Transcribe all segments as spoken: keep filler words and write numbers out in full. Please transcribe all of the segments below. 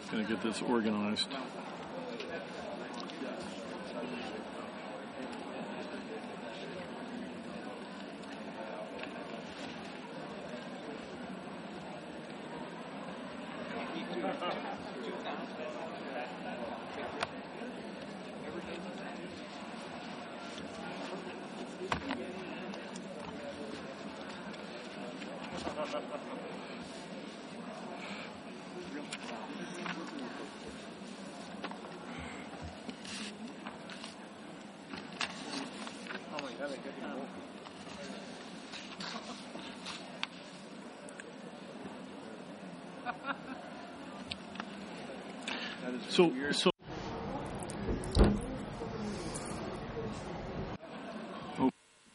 Going to get this organized. So, so. Oh.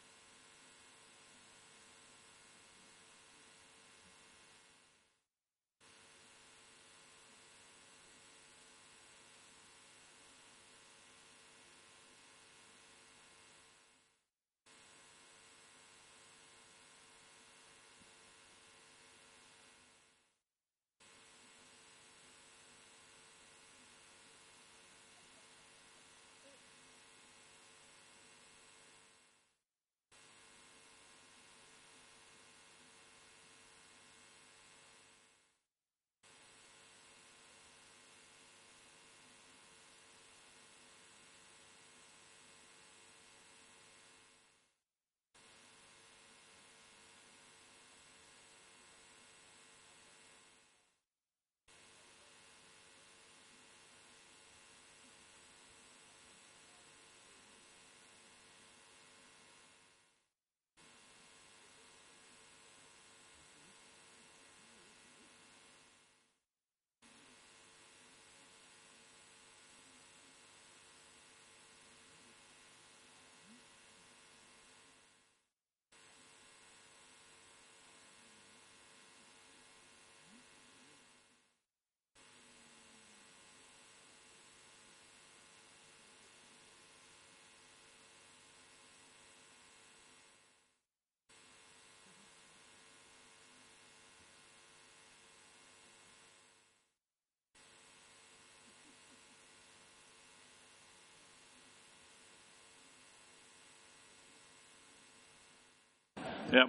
Yep.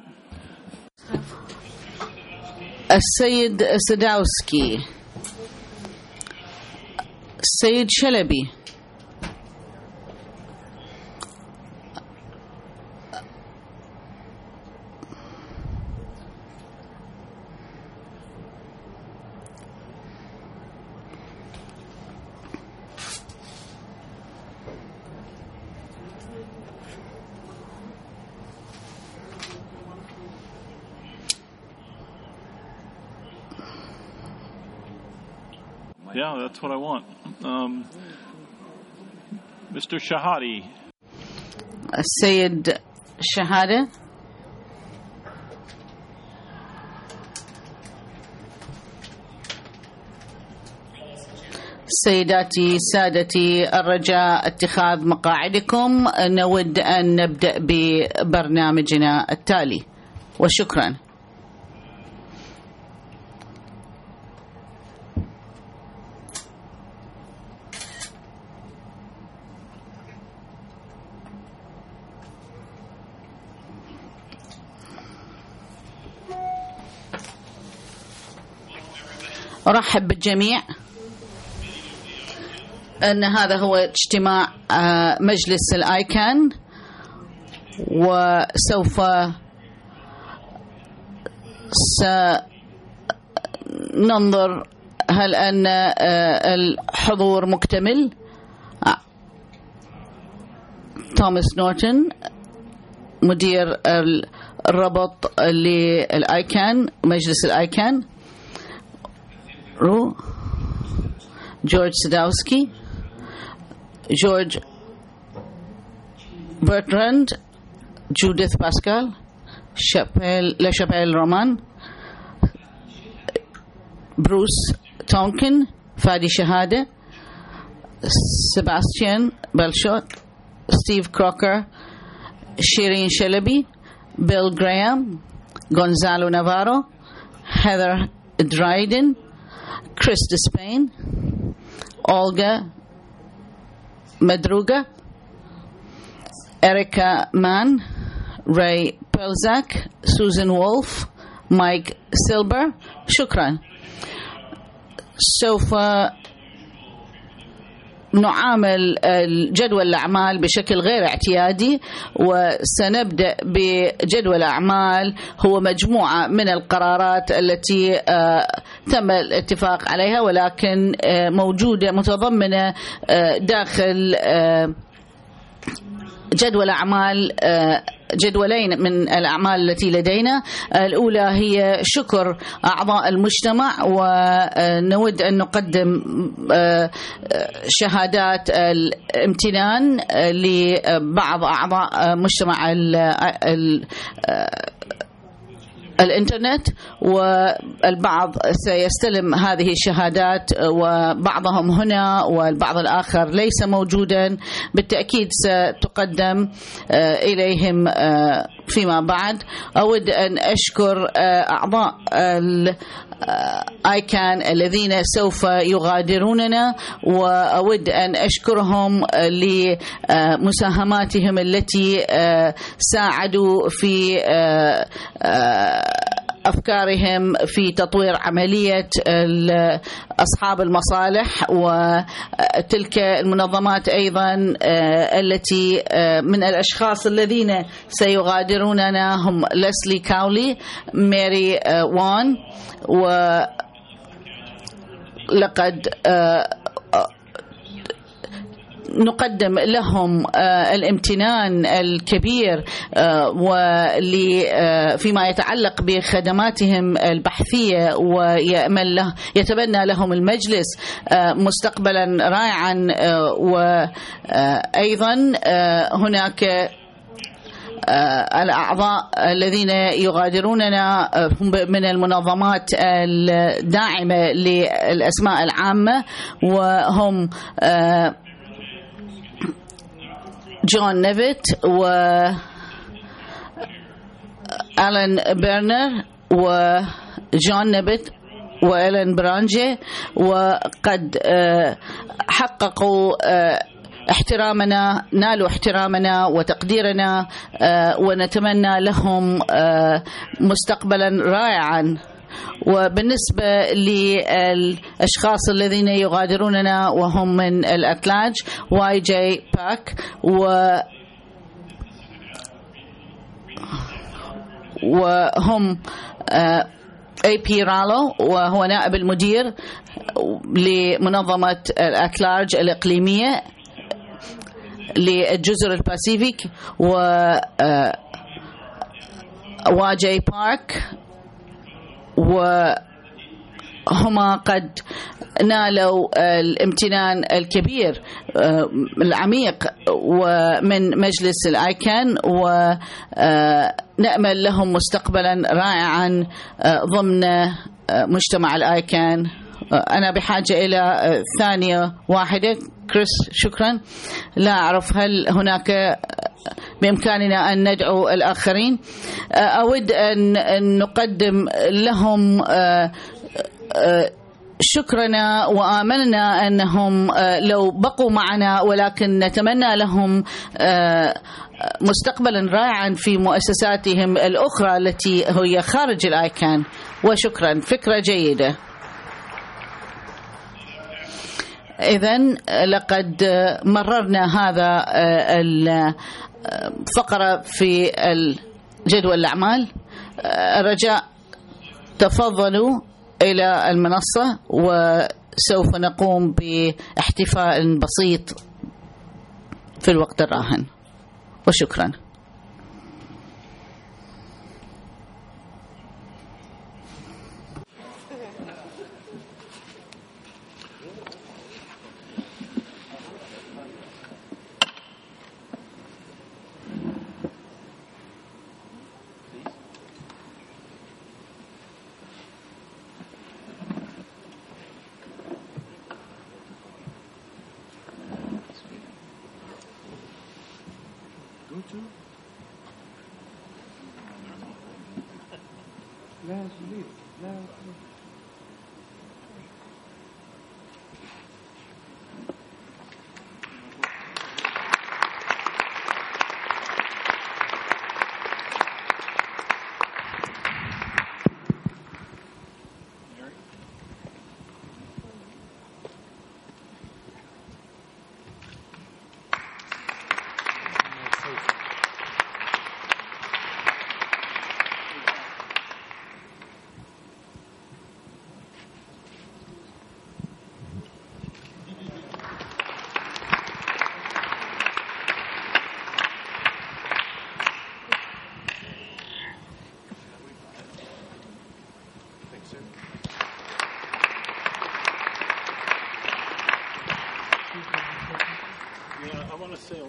السيد سداوسكي، السيد شلبي، Yeah, that's what I want. Um, Mister Shahade. السيد شهادة، سيداتي سادتي، الرجاء اتخاذ مقاعدكم. نود أن نبدأ ببرنامجنا التالي، وشكرا. أرحب بالجميع أن هذا هو اجتماع مجلس الآيكان، وسوف سننظر هل أن الحضور مكتمل. توماس نورتون مدير الربط للآيكان، مجلس الآيكان. رو جورج سداوسكي، جورج برتراند، جوديث باسكال، شابيل لاشابيل رومان، بروس تونكن، فادي شهادة، سيباستيان بلشوت، ستيف كروكر، شيرين شلبي، بيل غرام، غونزالو نافارو، هيثر درايدن، Chris Despain, Olga Madruga, Erica Mann, Ray Pelzak, Susan Wolf, Mike Silber. شكرا. سوف نعامل جدول الأعمال بشكل غير اعتيادي، وسنبدأ بجدول أعمال هو مجموعة من القرارات التي تم الاتفاق عليها، ولكن موجودة متضمنة داخل جدول أعمال جدولين من الأعمال التي لدينا. الأولى هي شكر أعضاء المجتمع، ونود أن نقدم شهادات الامتنان لبعض أعضاء مجتمع الإنترنت، والبعض سيستلم هذه الشهادات، وبعضهم هنا والبعض الآخر ليس موجودا. بالتأكيد ستقدم إليهم فيما بعد. أود أن أشكر أعضاء آيكان الذين سوف يغادروننا، وأود أن أشكرهم لمساهماتهم التي ساعدوا في أفكارهم في تطوير عملية أصحاب المصالح، وتلك المنظمات أيضا التي من الأشخاص الذين سيغادروننا هم ليسلي كاولي، ماري وان، ولقد نقدم لهم الامتنان الكبير فيما يتعلق بخدماتهم البحثية، ويأمل له يتبنى لهم المجلس مستقبلا رائعا. وأيضا هناك الأعضاء الذين يغادروننا هم من المنظمات الداعمة للأسماء العامة، وهم جون نيفيت وآلان بيرنر وجون نيفيت وآلان برانجي، وقد حققوا احترامنا، نالوا احترامنا وتقديرنا، ونتمنى لهم مستقبلا رائعا. وبالنسبة للأشخاص الذين يغادروننا وهم من الأتلاج، واي جي باك وهم اي بي رالو، وهو نائب المدير لمنظمة الأتلاج الإقليمية للجزر الباسيفيك، و واجي بارك، وهما قد نالوا الامتنان الكبير العميق ومن مجلس الآيكان، ونأمل لهم مستقبلا رائعا ضمن مجتمع الآيكان. أنا بحاجة إلى ثانية واحدة. كريس شكرا. لا أعرف هل هناك بإمكاننا أن ندعو الآخرين. أود أن نقدم لهم شكرنا، وآملنا أنهم لو بقوا معنا، ولكن نتمنى لهم مستقبلا رائعا في مؤسساتهم الأخرى التي هي خارج الآيكان. وشكرا، فكرة جيدة. إذن لقد مررنا هذا الفقرة في الجدول الأعمال. الرجاء تفضلوا إلى المنصة، وسوف نقوم باحتفال بسيط في الوقت الراهن. وشكرا. لا شديد لا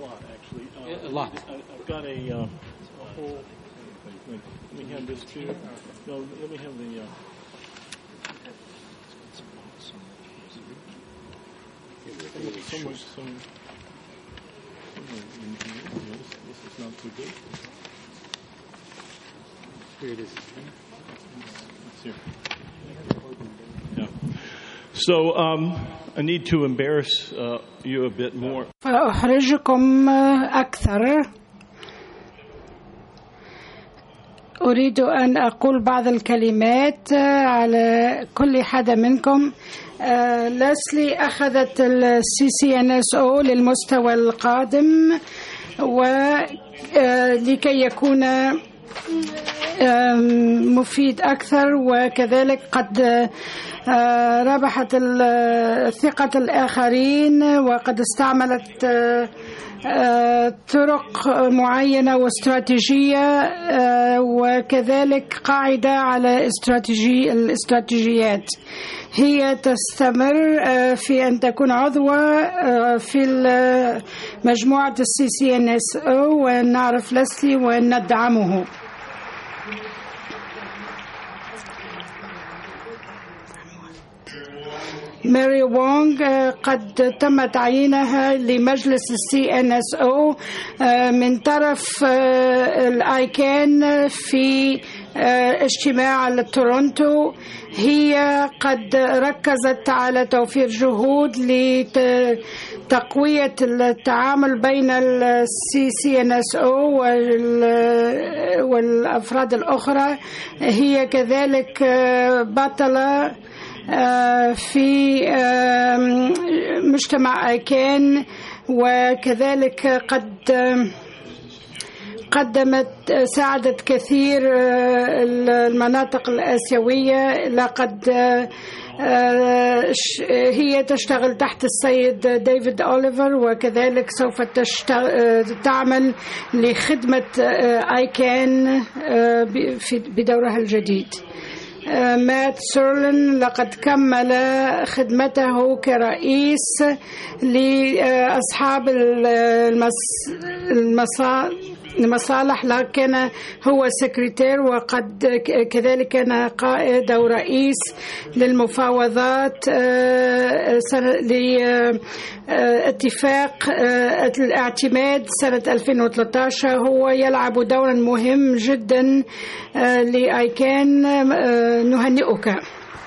lot, actually. Uh, A lot. I've got a, uh, a whole. Let me have this too. No, let me have the. Uh, so much, some. This, this is not too good. Here it is. It's here. Yeah. So um, I need to embarrass uh, you a bit more. فأحرجكم أكثر. أريد أن أقول بعض الكلمات على كل حدا منكم. لاسلي أخذت السي سي إن إس أو للمستوى القادم ولكي يكون مفيد أكثر، وكذلك قد ربحت ثقة الآخرين وقد استعملت طرق معينة واستراتيجية وكذلك قاعدة على استراتيجي الاستراتيجيات. هي تستمر في أن تكون عضوة في مجموعة السي سي إن إس أو، ونعرف لاسلي وندعمه. ماري وونغ قد تم تعيينها لمجلس السي إن إس أو من طرف الآيكان في اجتماع تورونتو. هي قد ركزت على توفير جهود لتقوية التعامل بين السي سي إن إس أو والأفراد الأخرى. هي كذلك بطلة في مجتمع آيكان، وكذلك قد قدمت ساعدت كثير المناطق الآسيوية. لقد هي تشتغل تحت السيد ديفيد أوليفر، وكذلك سوف تعمل لخدمة آيكان بدورها الجديد. مات سيرلين لقد كمل خدمته كرئيس لأصحاب المصالح، لكن هو سكرتير وقد كذلك كان قائد أو رئيس للمفاوضات لاتفاق الاعتماد سنة ألفين وثلاثة عشر. هو يلعب دورا مهم جدا لآيكان. نهنئك.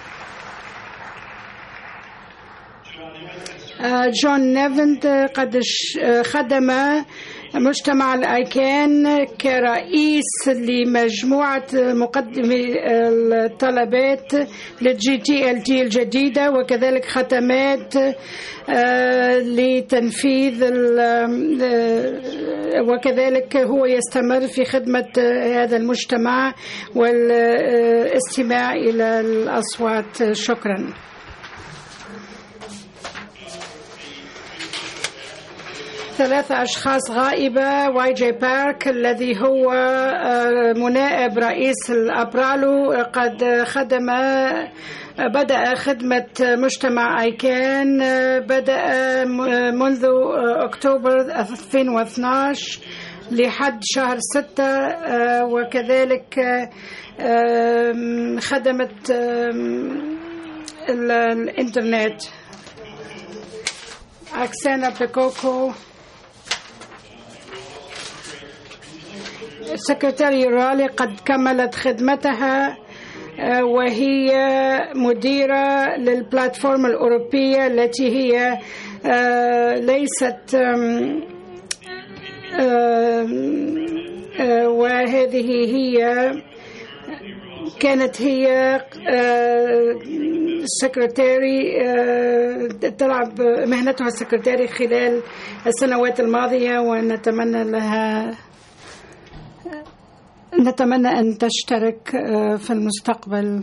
جون نيفنت قد خدم مجتمع الآيكان كرئيس لمجموعة مقدمي الطلبات للجي تي ال تي الجديدة، وكذلك ختمات لتنفيذ، وكذلك هو يستمر في خدمة هذا المجتمع والاستماع إلى الأصوات. شكرا. ثلاثة أشخاص غائبة. واي جي بارك الذي هو منائب رئيس الأبرالو قد خدم بدأ خدمة مجتمع آيكان بدأ منذ أكتوبر ألفين واثني عشر لحد شهر ستة، وكذلك خدمت الإنترنت. أكسانا بيكوكو سكرتاري رالي قد كملت خدمتها وهي مديرة للبلاتفورم الأوروبية التي هي ليست وهذه هي كانت هي السكرتاري تلعب مهنتها السكرتاري خلال السنوات الماضية، ونتمنى لها نتمنى أن تشترك في المستقبل.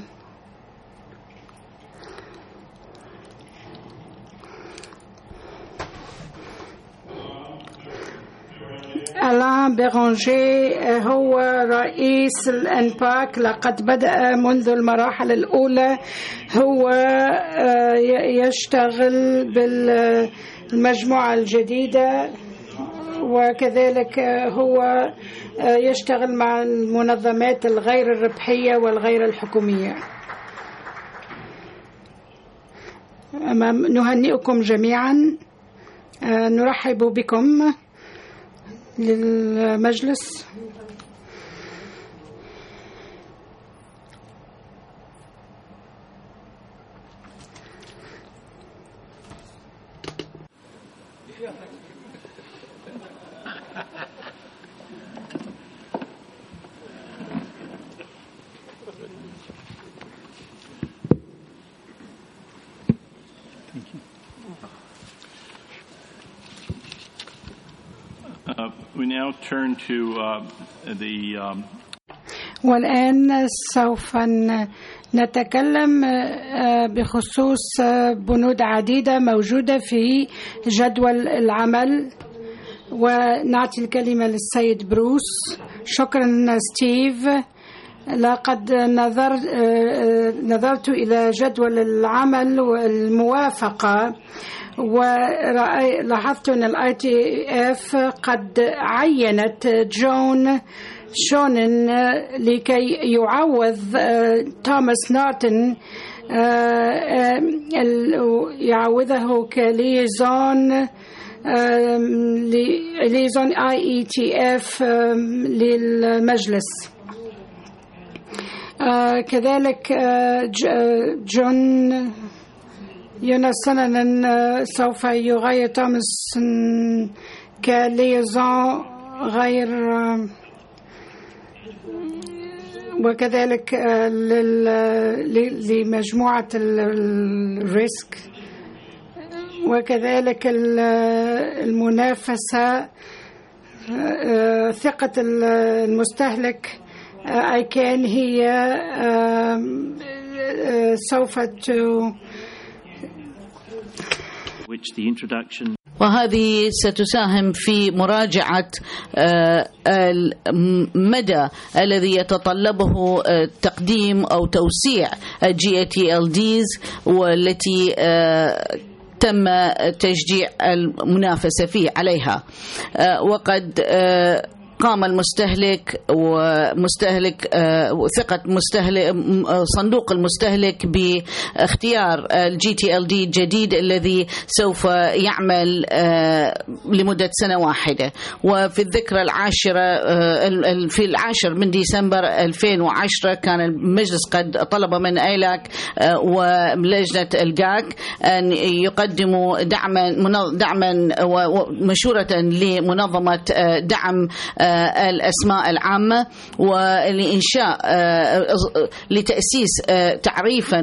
ألان بيرانجي هو رئيس الأنباك. لقد بدأ منذ المراحل الأولى. هو يشتغل بالمجموعة الجديدة وكذلك هو يشتغل مع المنظمات الغير الربحية والغير الحكومية. نهنئكم جميعا، نرحب بكم للمجلس. Uh, we now turn to uh, the um... والآن سوف نتكلم بخصوص بنود عديدة موجودة في جدول العمل، ونعطي الكلمة للسيد بروس. شكرا ستيف. لقد نظر نظرت إلى جدول العمل والموافقة، ولاحظت أن الاي تي اف قد عينت جون شونن لكي يعوض توماس نورتون، يعوضه كليزون ليزون اي اي تي اف للمجلس. كذلك جون يونسون سوف يغير توماس كليزون غير، وكذلك لمجموعة الريسك، وكذلك المنافسة، ثقة المستهلك أيكان هي سوف وهذه ستساهم في مراجعة المدى الذي يتطلبه تقديم أو توسيع جي تي إل ديز، والتي تم تشجيع المنافسة فيه عليها. وقد قام المستهلك ومستهلك ثقة مستهلك صندوق المستهلك باختيار الجي تي إل دي الجديد الذي سوف يعمل لمدة سنة واحدة. وفي الذكرى العاشرة في العاشر من ديسمبر ألفين وعشرة كان المجلس قد طلب من ايلاك ولجنة الجاك أن يقدموا دعما دعما ومشورة لمنظمة دعم الأسماء العامة، ولإنشاء لتأسيس تعريفا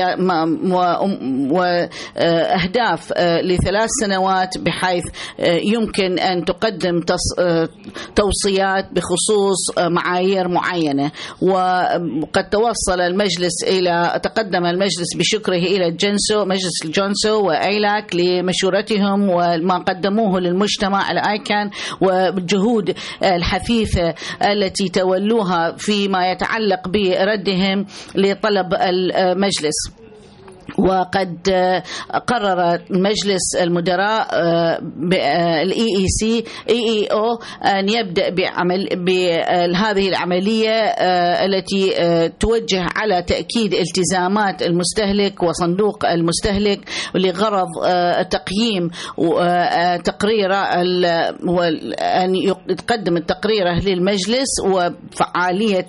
وأهداف لثلاث سنوات، بحيث يمكن أن تقدم توصيات بخصوص معايير معينة. وقد توصل المجلس إلى تقدم المجلس بشكره إلى الجنسو مجلس الجونسو وأيلاك لمشورتهم وما قدموه للمجتمع الآيكان والجهود الحثيثة التي تولوها فيما يتعلق بردهم لطلب المجلس. وقد قرر مجلس المدراء الاي اي سي اي اي او ان يبدا بعمل بهذه العمليه التي توجه على تاكيد التزامات المستهلك وصندوق المستهلك لغرض تقييم تقريره ان يقدم التقريره للمجلس وفعاليه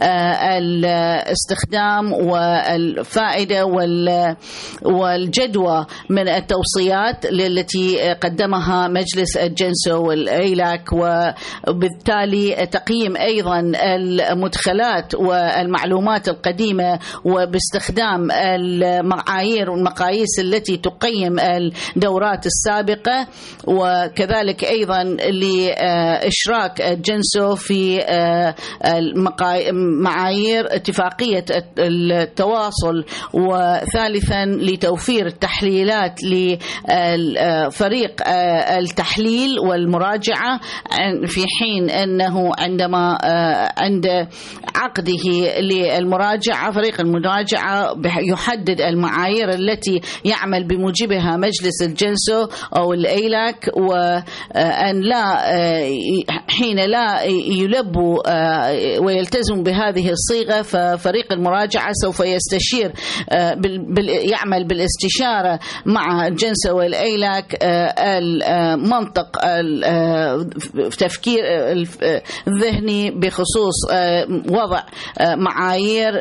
الاستخدام والفائده وال والجدوى من التوصيات التي قدمها مجلس الجنسو والأيلاك، وبالتالي تقييم أيضا المدخلات والمعلومات القديمة وباستخدام المعايير والمقاييس التي تقيم الدورات السابقة، وكذلك أيضا لإشراك الجنسو في معايير اتفاقية التواصل. وثالث ثالثا لتوفير التحليلات لفريق التحليل والمراجعة في حين أنه عندما عند عقده للمراجعة فريق المراجعة يحدد المعايير التي يعمل بموجبها مجلس الجنسو أو الأيلاك، وأن لا حين لا يلبوا ويلتزم بهذه الصيغة ففريق المراجعة سوف يستشير يعمل بالاستشارة مع الجنسو والأيلاك المنطق التفكير الذهني بخصوص وضع معايير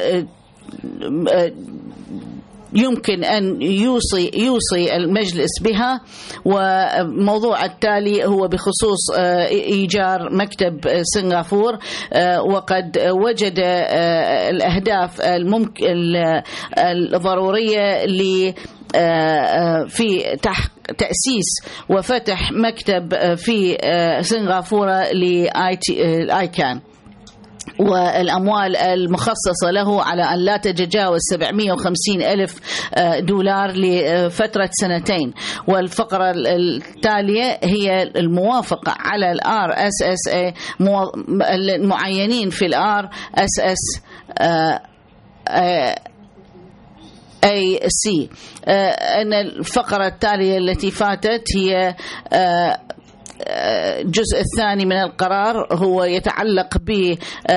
يمكن أن يوصي يوصي المجلس بها. وموضوع التالي هو بخصوص إيجار مكتب سنغافور، وقد وجد الأهداف الممكن الضرورية ل في تأسيس وفتح مكتب في سنغافورة لآيكان، والأموال المخصصة له على أن لا تتجاوز سبعمائة وخمسين ألف دولار لفترة سنتين. والفقرة التالية هي الموافقة على ال آر إس إس إيه المعينين في ال آر إس إس إيه سي. أن الفقرة التالية التي فاتت هي الجزء الثاني من القرار، هو يتعلق ب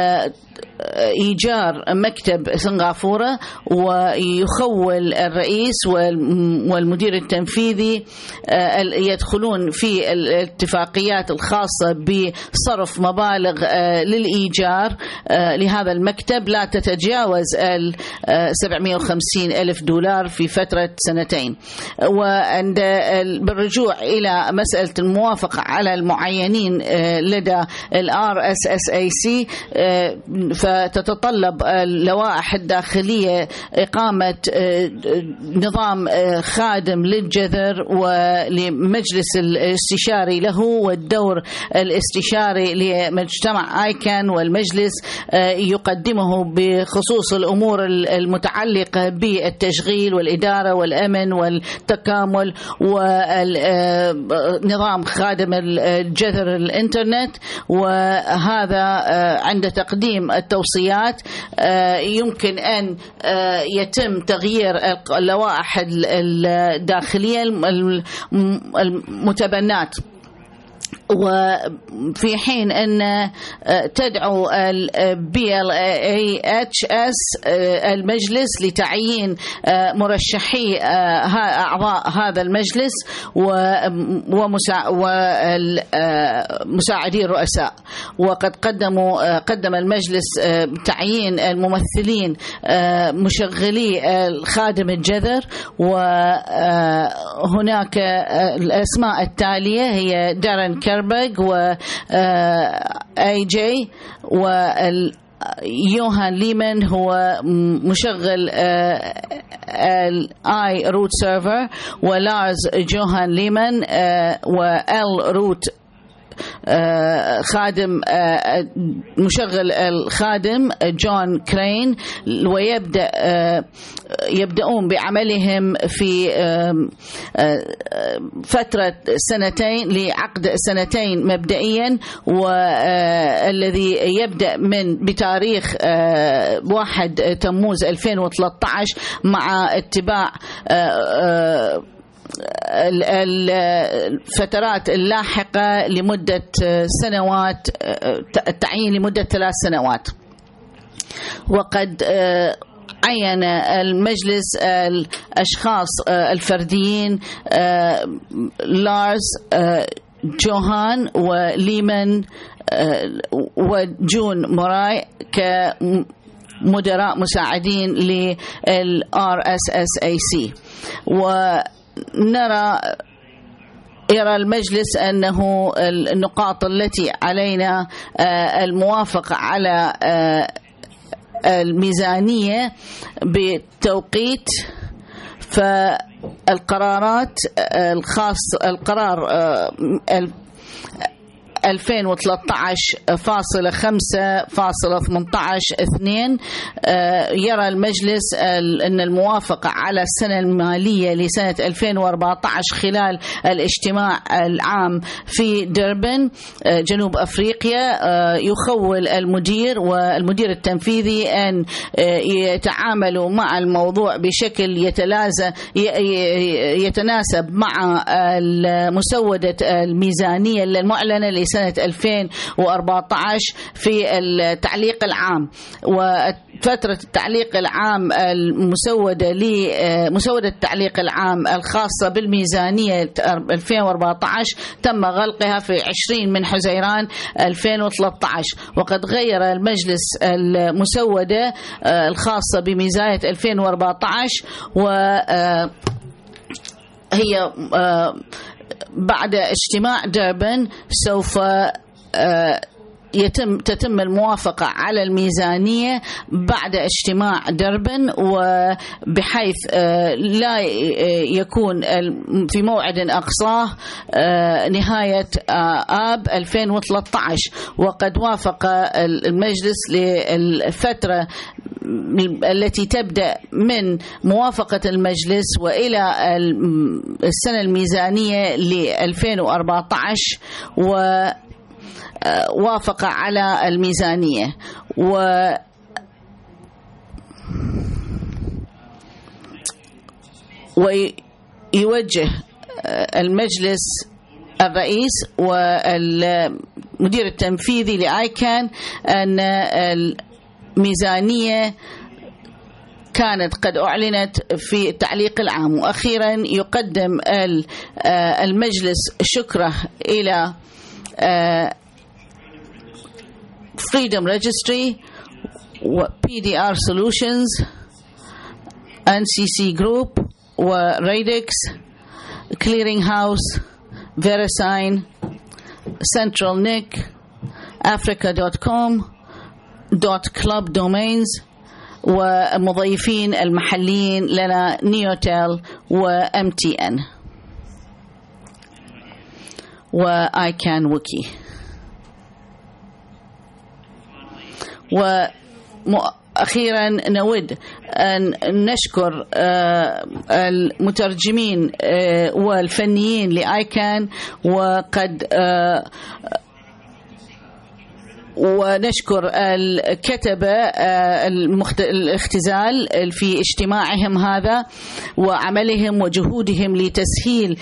إيجار مكتب سنغافورة، ويخول الرئيس والمدير التنفيذي يدخلون في الاتفاقيات الخاصة بصرف مبالغ للإيجار لهذا المكتب لا تتجاوز سبعمائة وخمسين ألف دولار في فترة سنتين. وعند بالرجوع إلى مسألة الموافقة على المعينين لدى ال آر إس إس إيه سي، فتتطلب اللوائح الداخلية إقامة نظام خادم للجذر ولمجلس الاستشاري له، والدور الاستشاري لمجتمع آيكان والمجلس يقدمه بخصوص الأمور المتعلقة بالتشغيل والإدارة والأمن والتكامل ونظام خادم الجذر الإنترنت. وهذا عند تقديم التوصيات يمكن أن يتم تغيير اللوائح الداخلية المتبنات، وفي حين أن تدعو ال بي إل إيه إتش إس المجلس لتعيين مرشحي أعضاء هذا المجلس ومساعدي الرؤساء. وقد قدموا قدم المجلس تعيين الممثلين مشغلي الخادم الجذر، وهناك الأسماء التالية هي دارين كيربيغ و اي جي، ويوهان ليمان هو مشغل الاي روت سيرفر، ولارز جوهان ليمان وال روت خادم مشغل الخادم جون كرين. ويبدأ يبدأون بعملهم في فترة سنتين لعقد سنتين مبدئيا، والذي يبدأ من بتاريخ واحد تموز ألفين وثلاثة عشر مع اتباع الفترات اللاحقة لمدة سنوات، التعيين لمدة ثلاث سنوات. وقد عين المجلس الأشخاص الفرديين لارز جوهان وليمان وجون موراي كمدراء مساعدين لل آر إس إس إيه سي. ونرى يرى المجلس أنه النقاط التي علينا الموافقة على الميزانية بالتوقيت، فالقرارات الخاص القرار ألفين وثلاثة عشر فاصلة خمسة فاصلة ثمانية عشر اثنين. يرى المجلس أن الموافقة على السنة المالية لسنة ألفين وأربعة عشر خلال الاجتماع العام في دربن جنوب أفريقيا يخول المدير والمدير التنفيذي أن يتعاملوا مع الموضوع بشكل يتلازم يتناسب مع مسودة الميزانية المعلنة لسنة ألفين وأربعة عشر في التعليق العام. وفترة التعليق العام المسودة لمسودة التعليق العام الخاصة بالميزانية ألفين وأربعة عشر تم غلقها في عشرين من حزيران ألفين وثلاثة عشر. وقد غير المجلس المسودة الخاصة بميزانية ألفين وأربعة عشر و هي بعد اجتماع دربن سوف يتم تتم الموافقة على الميزانية بعد اجتماع دربن، وبحيث لا يكون في موعد أقصاه نهاية آب ألفين وثلاثة عشر. وقد وافق المجلس للفترة التي تبدأ من موافقة المجلس وإلى السنة الميزانية ل ألفين وأربعة عشر ووافق على الميزانية. و ويوجه المجلس الرئيس والمدير التنفيذي لآيكان أن الميزانية كانت قد أعلنت في التعليق العام. وأخيرا يقدم المجلس شكره إلى Freedom Registry و بي دي آر Solutions إن سي سي Group و Radix Clearing House VeriSign Central N I C Africa دوت كوم دوت club domains والمضيفين المحليين لنا نيوتيل و إم تي إن و آيكان ويكي. وأخيرا نود أن نشكر المترجمين والفنيين لآيكان، وقد ونشكر الكتبة الاختزال في اجتماعهم هذا وعملهم وجهودهم لتسهيل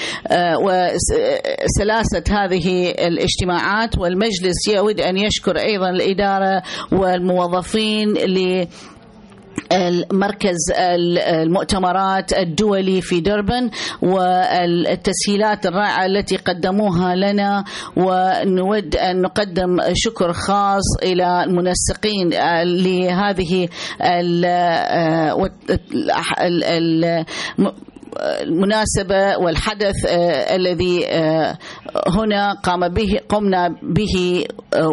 وسلاسة هذه الاجتماعات. والمجلس يود أن يشكر أيضا الإدارة والموظفين ل المركز المؤتمرات الدولي في دربن والتسهيلات الرائعة التي قدموها لنا. ونود أن نقدم شكر خاص إلى المنسقين لهذه المناسبة والحدث الذي هنا قام به قمنا به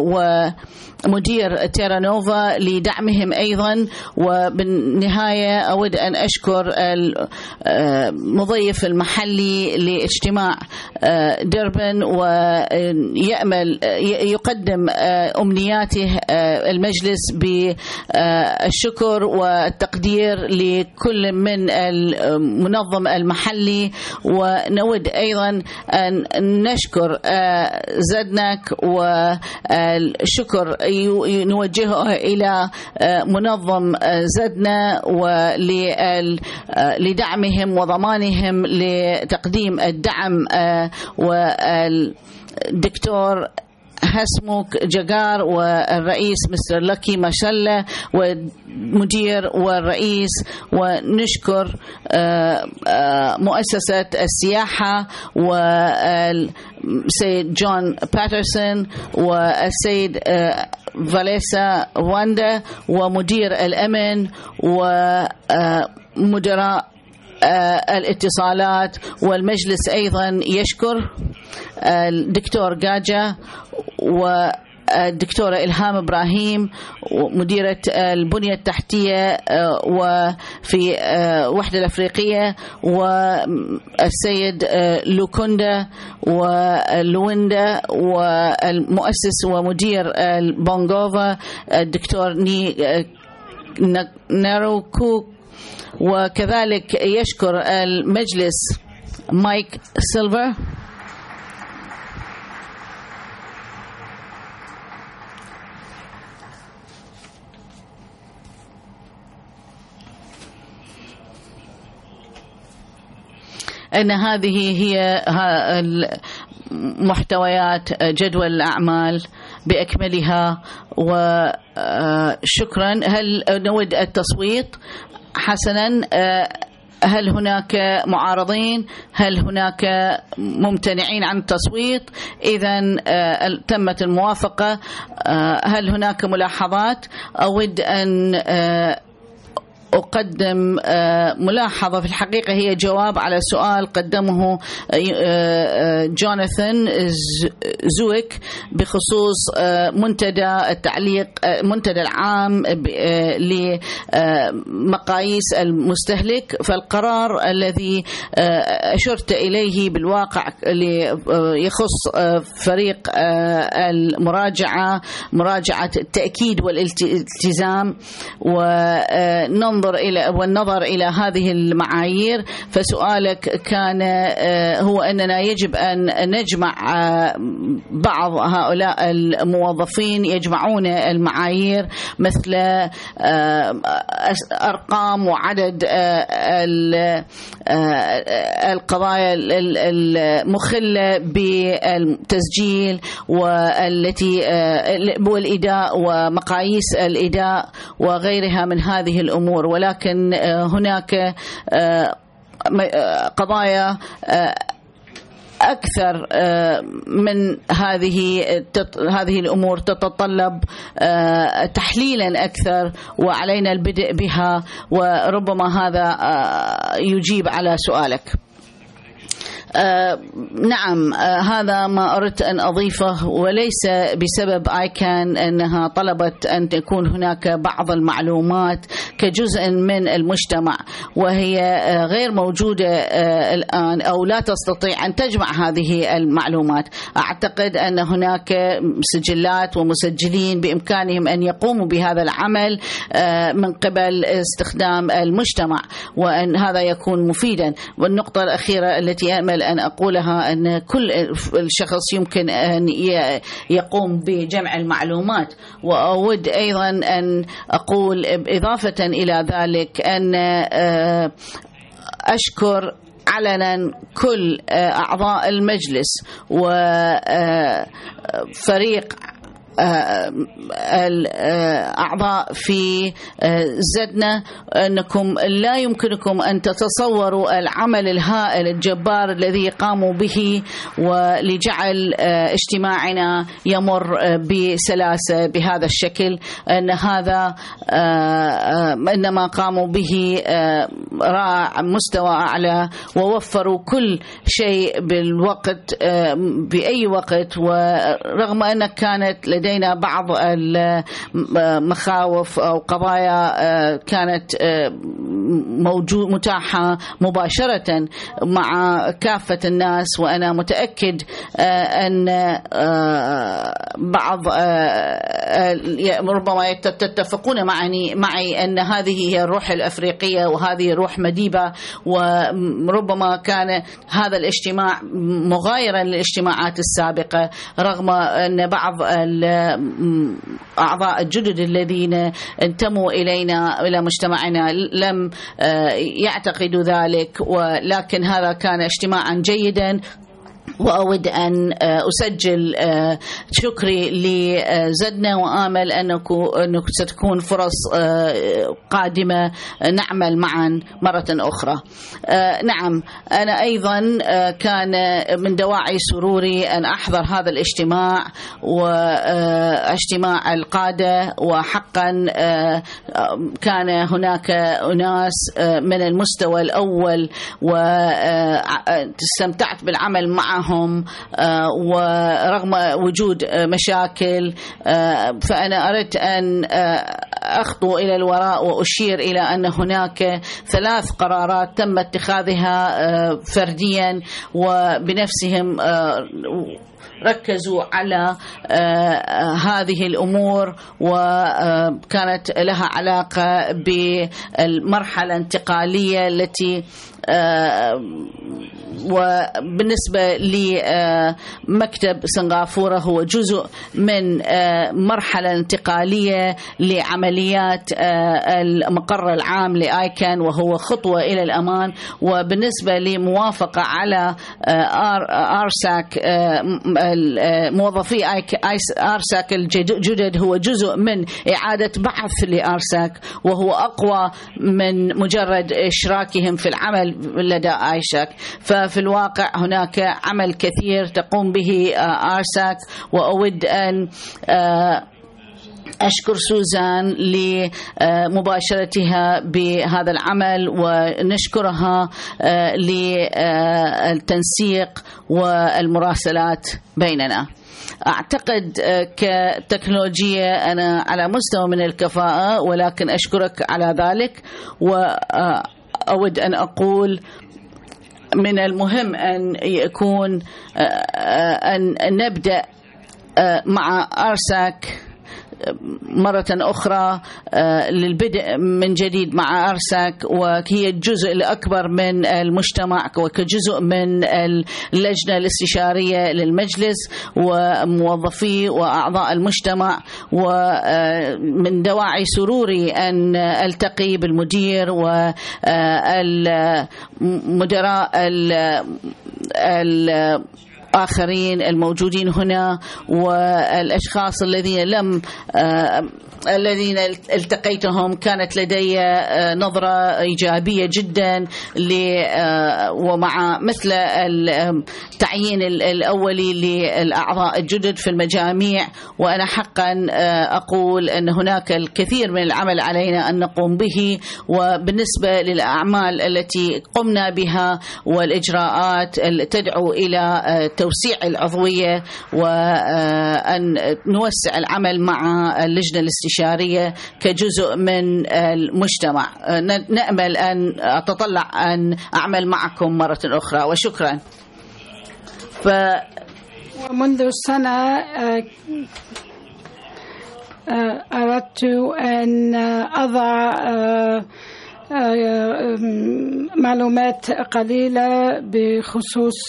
ومدير تيرانوفا لدعمهم أيضا. وبالنهاية أود أن أشكر المضيف المحلي لاجتماع دربن ويأمل يقدم أمنياته المجلس بالشكر والتقدير لكل من المنظم المحلي. ونود أيضا أن نشكر زدنك والشكر نوجهه إلى منظم زدنا ولدعمهم وضمانهم لتقديم الدعم. والدكتور هسموك جاجار والرئيس مستر لكي ماشالة والمدير والرئيس. ونشكر مؤسسة السياحة والسيد جون باترسون والسيد فاليسا واندا ومدير الأمن ومدراء الاتصالات. والمجلس أيضا يشكر الدكتور جاجا الدكتورة إلهام إبراهيم مديرة البنية التحتية وفي وحدة الأفريقية، والسيد لوكوندا ولويندا والمؤسس ومدير البونغوفا الدكتور ني ناروكو، وكذلك يشكر المجلس مايك سيلفر أن هذه هي محتويات جدول الأعمال بأكملها. وشكرا. هل نود التصويت؟ حسنا. هل هناك معارضين؟ هل هناك ممتنعين عن التصويت؟ إذن تمت الموافقة. هل هناك ملاحظات؟ أود أن أقدم ملاحظة، في الحقيقة هي جواب على سؤال قدمه جوناثان زويك بخصوص منتدى التعليق منتدى العام لمقاييس المستهلك. فالقرار الذي أشرت إليه بالواقع يخص فريق المراجعة، مراجعة التأكيد والالتزام وننظر ننظر إلى والنظر إلى هذه المعايير. فسؤالك كان هو أننا يجب أن نجمع بعض هؤلاء الموظفين يجمعون المعايير مثل أرقام وعدد القضايا المخلة بالتسجيل والتي والإداء ومقاييس الإداء وغيرها من هذه الأمور. ولكن هناك قضايا أكثر من هذه هذه الأمور تتطلب تحليلا أكثر وعلينا البدء بها، وربما هذا يجيب على سؤالك. آه نعم، آه هذا ما أردت أن أضيفه، وليس بسبب آيكان أنها طلبت أن تكون هناك بعض المعلومات كجزء من المجتمع وهي آه غير موجودة آه الآن أو لا تستطيع أن تجمع هذه المعلومات. أعتقد أن هناك سجلات ومسجلين بإمكانهم أن يقوموا بهذا العمل آه من قبل استخدام المجتمع، وأن هذا يكون مفيدا. والنقطة الأخيرة التي أمل أن أقولها أن كل الشخص يمكن أن يقوم بجمع المعلومات. وأود أيضا أن أقول إضافة إلى ذلك أن أشكر علنا كل أعضاء المجلس وفريق الأعضاء في زدنا أنكم لا يمكنكم أن تتصوروا العمل الهائل الجبار الذي قاموا به ولجعل اجتماعنا يمر بسلاسة بهذا الشكل. أن هذا إنما قاموا به رائع مستوى أعلى ووفروا كل شيء بالوقت بأي وقت، ورغم أن كانت لدينا بعض المخاوف أو قضايا كانت موجود متاحة مباشرة مع كافة الناس، وأنا متأكد أن بعض ربما تتفقون معي معي أن هذه هي الروح الأفريقية وهذه روح مديبة، وربما كان هذا الاجتماع مغايرا للاجتماعات السابقة، رغم أن بعض أعضاء الجدد الذين انتموا إلينا إلى مجتمعنا لم يعتقدوا ذلك، ولكن هذا كان اجتماعا جيدا. وأود أن أسجل شكري لزدنا، وآمل أنه ستكون فرص قادمة نعمل معا مرة أخرى. نعم، أنا أيضا كان من دواعي سروري أن أحضر هذا الاجتماع واجتماع القادة، وحقا كان هناك أناس من المستوى الأول واستمتعت بالعمل معهم معهم ورغم وجود مشاكل. فأنا أردت أن أخطو إلى الوراء وأشير إلى أن هناك ثلاث قرارات تم اتخاذها فرديا وبنفسهم ركزوا على هذه الأمور، وكانت لها علاقة بالمرحلة الانتقالية التي وبالنسبة لمكتب سنغافورة هو جزء من مرحلة انتقالية لعمليات المقر العام لآيكان وهو خطوة إلى الأمان. وبالنسبة لموافقة على آرساك موظفي آرساك الجدد هو جزء من إعادة بعث لآرساك وهو أقوى من مجرد إشراكهم في العمل لدى آيساك. ففي الواقع هناك عمل كثير تقوم به آرساك، وأود أن أشكر سوزان لمباشرتها بهذا العمل ونشكرها للتنسيق والمراسلات بيننا. أعتقد كتكنولوجيا أنا على مستوى من الكفاءة، ولكن أشكرك على ذلك. وأود أن أقول من المهم أن يكون أن نبدأ مع آرساك مرة أخرى للبدء من جديد مع آرساك، وهي الجزء الأكبر من المجتمع وكجزء من اللجنة الاستشارية للمجلس وموظفي وأعضاء المجتمع. ومن دواعي سروري أن ألتقي بالمدير والمدراء آخرين الموجودين هنا والأشخاص الذين لم الذين التقيتهم كانت لدي نظرة إيجابية جدا ومع مثل التعيين الأولي للأعضاء الجدد في المجاميع. وأنا حقا أقول أن هناك الكثير من العمل علينا أن نقوم به. وبالنسبة للأعمال التي قمنا بها والإجراءات تدعو إلى توسيع العضوية وأن نوسع العمل مع اللجنة الاستشارية كجزء من المجتمع. نأمل أن أتطلع أن أعمل معكم مرة أخرى، وشكرا. ف... ومنذ السنة أردت أن أضع معلومات قليلة بخصوص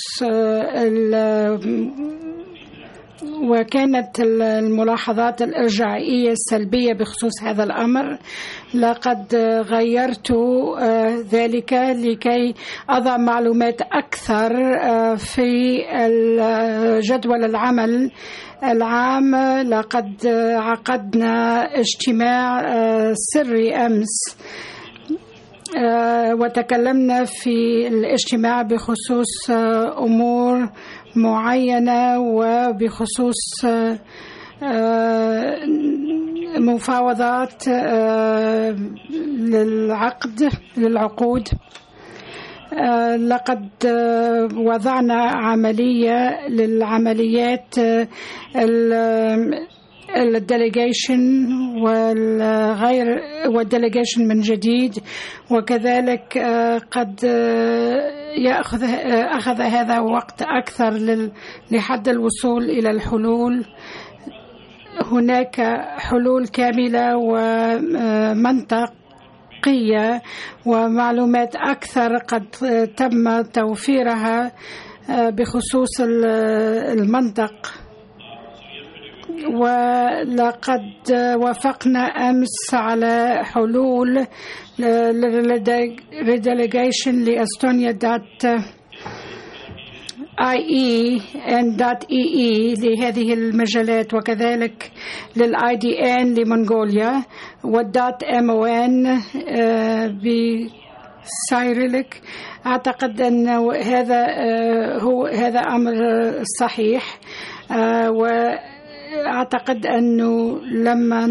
وكانت الملاحظات الإرجاعية السلبية بخصوص هذا الأمر. لقد غيرت ذلك لكي أضع معلومات أكثر في جدول العمل العام. لقد عقدنا اجتماع سري أمس وتكلمنا في الاجتماع بخصوص أمور معينة وبخصوص مفاوضات للعقد للعقود. لقد وضعنا عملية للعمليات الديليجيشن والغير والديليجيشن من جديد، وكذلك قد يأخذ أخذ هذا وقت أكثر لحد الوصول إلى الحلول. هناك حلول كاملة ومنطقية ومعلومات أكثر قد تم توفيرها بخصوص المنطق. ولقد وافقنا أمس على حلول للديليجيشن لأستونيا دات آي إي and dot إي إي لهذه المجالات، وكذلك للآي دي إن لمنغوليا والدات إم أو إن بسايريلك. أعتقد أن هذا هو هذا أمر صحيح، وأعتقد أنه لما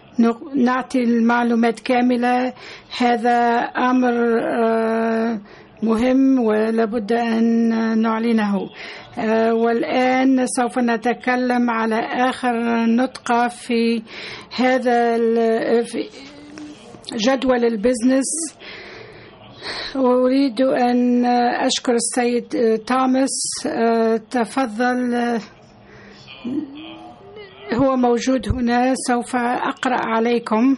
نعطي المعلومات كاملة هذا أمر مهم ولابد أن نعلنه. والآن سوف نتكلم على آخر نقطة في هذا جدول البزنس. أريد أن أشكر السيد توماس. تفضل، هو موجود هنا، سوف أقرأ عليكم.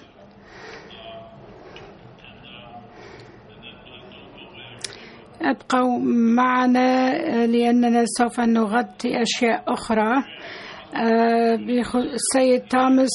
ابقوا معنا لأننا سوف نغطي أشياء أخرى. السيد توماس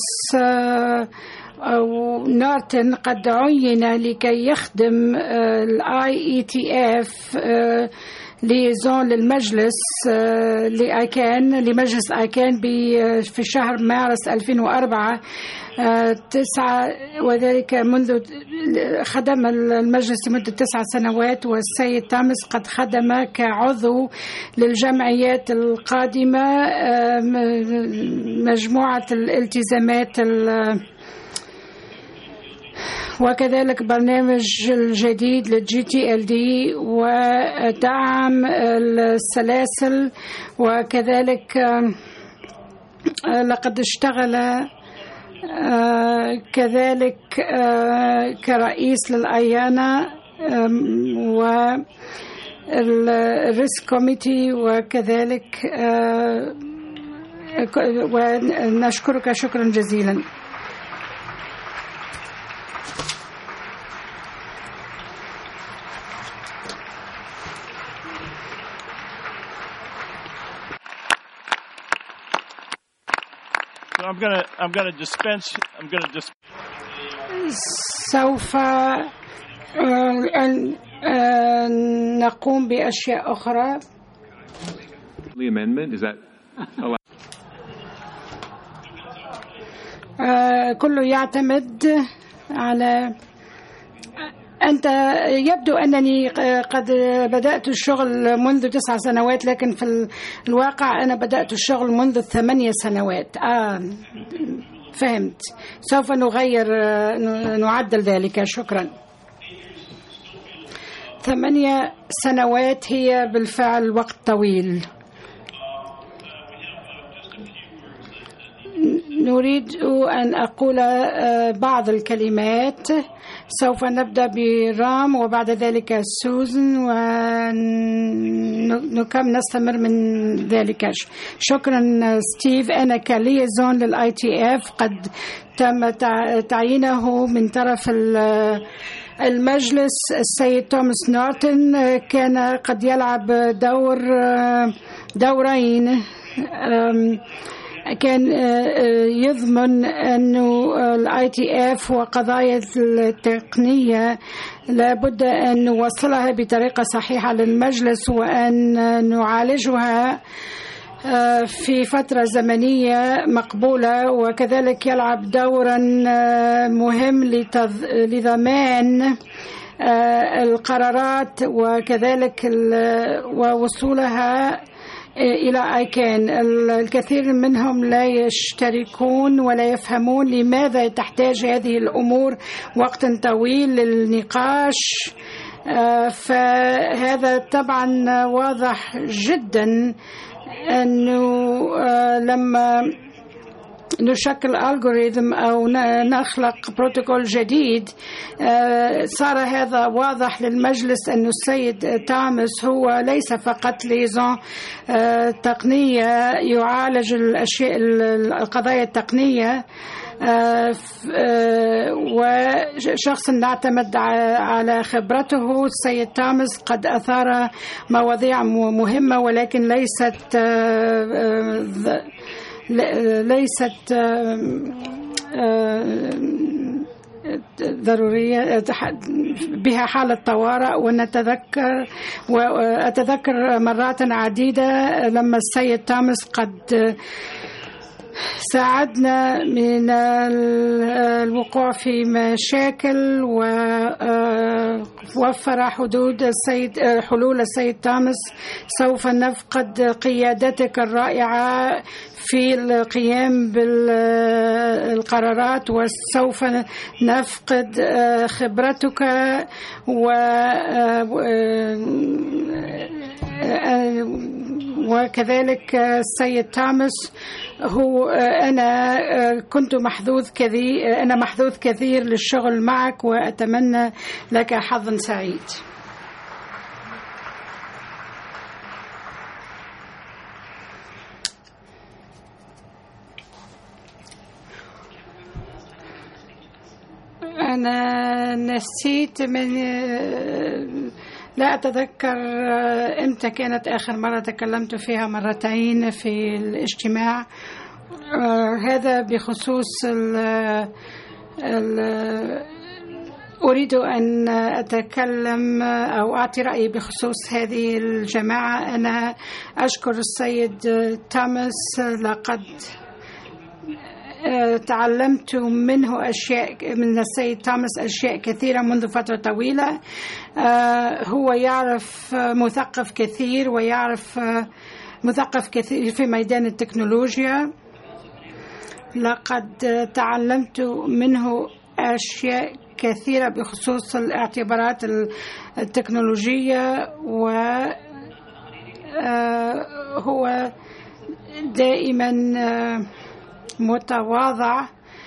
نورتن قد عين لكي يخدم الاي اي تي اف ليزون للمجلس لأيكان لمجلس أيكان في شهر مارس ألفين وأربعة تسعة، وذلك منذ خدم المجلس لمدة تسع سنوات. والسيد توماس قد خدم كعضو للجمعيات القادمة مجموعة الالتزامات وكذلك برنامج الجديد للجي تي ال دي ودعم السلاسل، وكذلك لقد اشتغل كذلك كرئيس للأيانا والريسك كوميتي، وكذلك ونشكرك شكرا جزيلا. So I'm gonna I'm gonna dispense I'm gonna dis سوف نقوم بأشياء أخرى. The amendment is that كله يعتمد على أنت. يبدو أنني قد بدأت الشغل منذ تسع سنوات، لكن في الواقع أنا بدأت الشغل منذ ثمانية سنوات. آه فهمت. سوف نغير نعدل ذلك. شكرا. ثمانية سنوات هي بالفعل وقت طويل. نريد أن أقول بعض الكلمات. سوف نبدأ برام وبعد ذلك سوزن ونكم نستمر من ذلك. شكرا ستيف. أنا كليزون للآي تي إف قد تم تعيينه من طرف المجلس. السيد توماس نورتن كان قد يلعب دور دورين. كان يضمن أنه الاي تي اف وقضايا التقنية لابد أن نوصلها بطريقة صحيحة للمجلس وأن نعالجها في فترة زمنية مقبولة، وكذلك يلعب دورا مهم لضمان القرارات وكذلك ووصولها إلى أيكان. الكثير منهم لا يشتركون ولا يفهمون لماذا تحتاج هذه الأمور وقت طويل للنقاش. فهذا طبعا واضح جدا أنه لما نشكل ألغوريثم أو نخلق بروتوكول جديد صار هذا واضح للمجلس أن السيد توماس هو ليس فقط ليزون تقنية يعالج الأشياء القضايا التقنية وشخص نعتمد على خبرته. السيد توماس قد أثار مواضيع مهمة ولكن ليست ليست ضرورية بها حالة طوارئ. ونتذكر وأتذكر مرات عديدة لما السيد توماس قد ساعدنا من الوقوع في مشاكل ووفر حدود السيد حلول السيد توماس. سوف نفقد قيادتك الرائعة في القيام بالقرارات، وسوف نفقد خبرتك و وكذلك السيد توماس. هو أنا كنت محظوظ كثير أنا محظوظ كثير للشغل معك، وأتمنى لك حظ سعيد. أنا نسيت من لا أتذكر إمتى كانت آخر مرة تكلمت فيها، مرتين في الاجتماع. هذا بخصوص ال ال أريد أن أتكلم أو أعطي رأيي بخصوص هذه الجماعة. أنا أشكر السيد توماس، لقد تعلمت منه أشياء من السيد توماس أشياء كثيرة منذ فترة طويلة. هو يعرف مثقف كثير، ويعرف مثقف كثير في ميدان التكنولوجيا. لقد تعلمت منه أشياء كثيرة بخصوص الاعتبارات التكنولوجية، وهو دائما متواضع،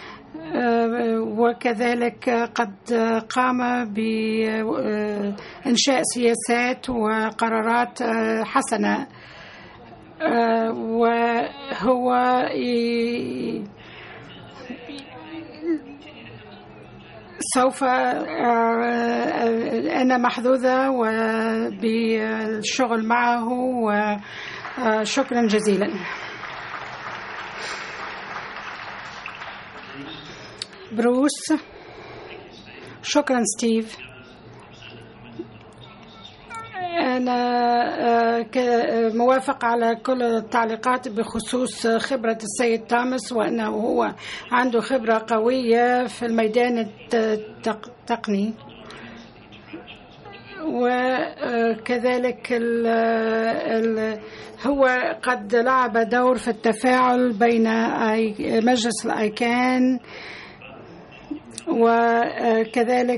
وكذلك قد قام بإنشاء سياسات وقرارات حسنة. وهو سوف أنا محظوظة بالشغل معه، وشكرا جزيلا. بروس. شكرا ستيف. أنا موافق على كل التعليقات بخصوص خبرة السيد توماس، وأنه هو عنده خبرة قوية في الميدان التقني، وكذلك ال ال هو قد لعب دور في التفاعل بين مجلس الأيكان، وكذلك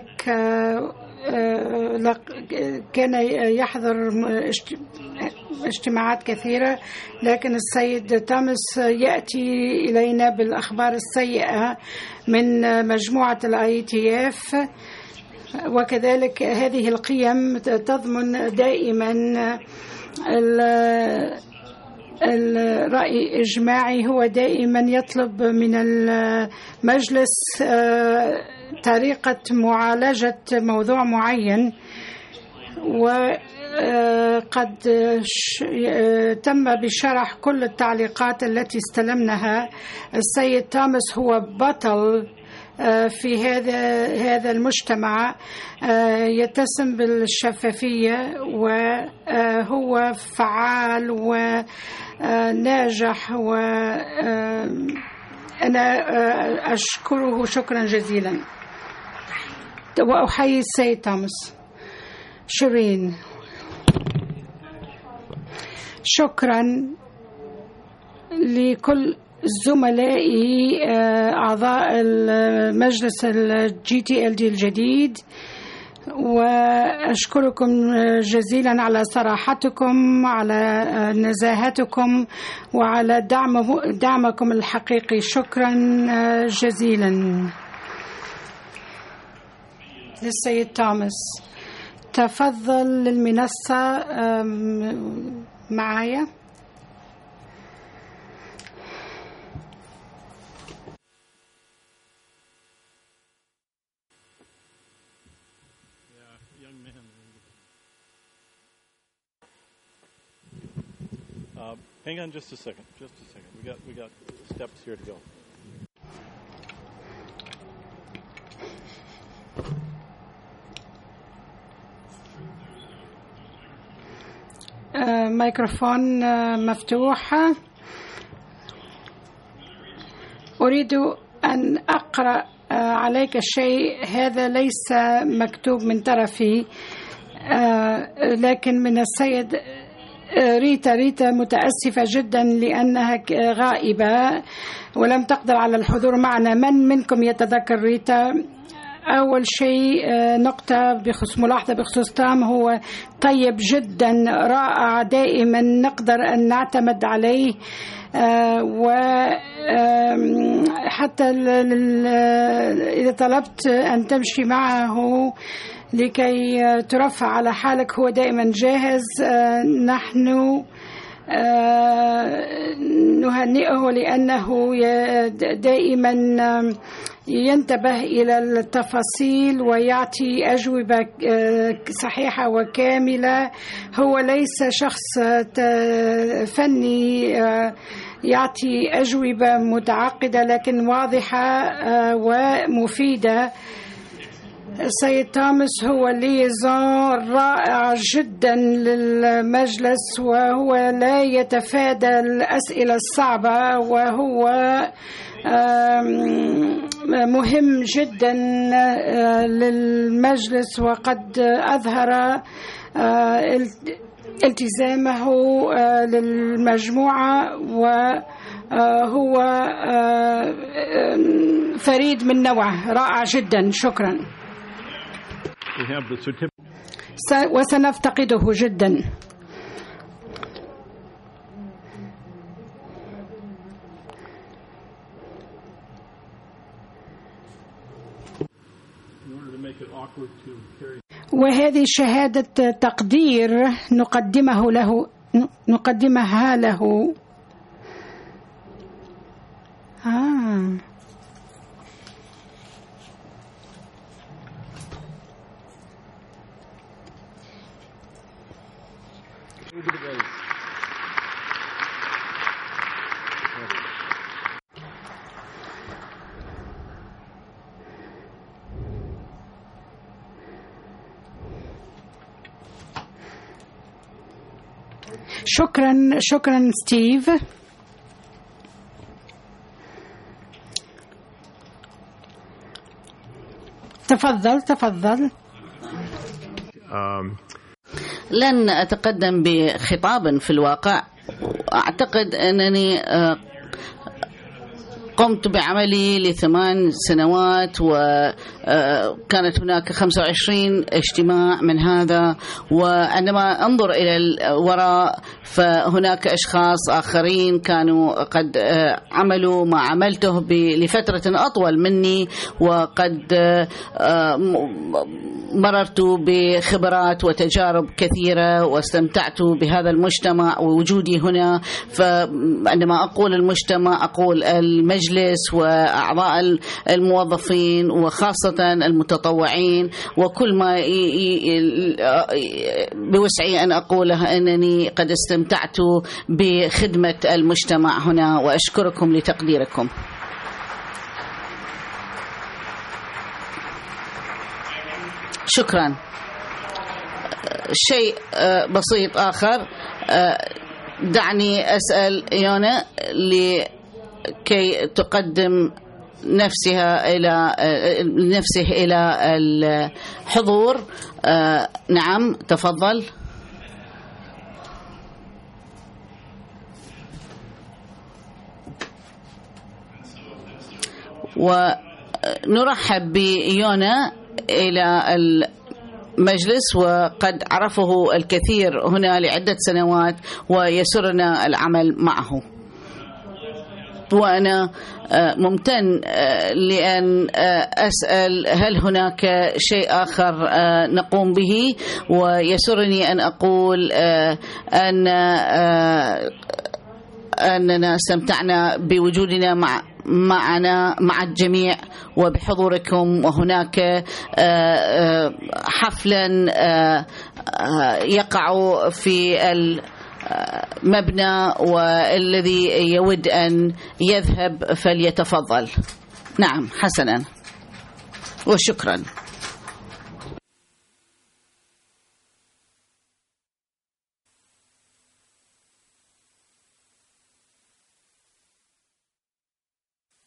كان يحضر اجتماعات كثيرة. لكن السيد توماس يأتي إلينا بالأخبار السيئة من مجموعة الآي تي إف، وكذلك هذه القيم تضمن دائما الرأي إجماعي. هو دائما يطلب من المجلس طريقة معالجة موضوع معين، وقد تم بشرح كل التعليقات التي استلمناها. السيد توماس هو بطل في هذا هذا المجتمع، يتسم بالشفافية، وهو فعال وناجح، وأنا أشكره شكرا جزيلا، وأحيي السيد توماس. شيرين. شكرا لكل زملائي أعضاء المجلس الجي تي ال دي الجديد، وأشكركم جزيلا على صراحتكم، على نزاهتكم، وعلى دعم دعمكم الحقيقي. شكرا جزيلا للسيد توماس. تفضل للمنصة معايا. Uh, hang on just a second. Just a second. We got we got steps here to go. ميكروفون مفتوح. أريد أن أقرأ عليك شيء، هذا ليس مكتوب من طرفي لكن من السيد ريتا. ريتا متأسفة جدا لأنها غائبة ولم تقدر على الحضور معنا. من منكم يتذكر ريتا؟ أول شيء نقطة بخصوص ملاحظة بخصوص تام، هو طيب جدا رائع، دائما نقدر أن نعتمد عليه، وحتى إذا طلبت أن تمشي معه لكي ترفع على حالك هو دائما جاهز. نحن نهنئه لأنه دائما ينتبه إلى التفاصيل ويعطي أجوبة صحيحة وكاملة. هو ليس شخص فني يعطي أجوبة متعقدة لكن واضحة ومفيدة. السيد توماس هو ليزون رائع جدا للمجلس، وهو لا يتفادى الأسئلة الصعبة، وهو مهم جدا للمجلس، وقد أظهر التزامه للمجموعة، وهو فريد من نوعه، رائع جدا. شكرا. وسنفتقده جدا. وهذه شهادة تقدير نقدمه له نقدمها له. آه. شكرا شكرا ستيف. تفضل تفضل. لن أتقدم بخطاب في الواقع. أعتقد أنني قمت بعملي لثمان سنوات، وكانت هناك خمسة وعشرين اجتماع من هذا، وعندما أنظر إلى الوراء فهناك أشخاص آخرين كانوا قد عملوا ما عملته لفترة أطول مني، وقد مررت بخبرات وتجارب كثيرة، واستمتعت بهذا المجتمع ووجودي هنا. فعندما أقول المجتمع أقول المجلس وأعضاء الموظفين وخاصة المتطوعين، وكل ما بوسعي أن أقوله أنني قد استمتعت بخدمة المجتمع هنا، وأشكركم لتقديركم. شكرا. شيء بسيط آخر، دعني أسأل يونا لكي تقدم نفسها إلى نفسه إلى الحضور. نعم تفضل. ونرحب بيونا إلى المجلس، وقد عرفه الكثير هنا لعدة سنوات، ويسرنا العمل معه. وأنا ممتن لأن أسأل هل هناك شيء آخر نقوم به، ويسرني أن أقول أن أننا استمتعنا بوجودنا مع معنا مع الجميع وبحضوركم. وهناك حفلا يقع في المبنى، والذي يود أن يذهب فليتفضل. نعم حسنا وشكرا.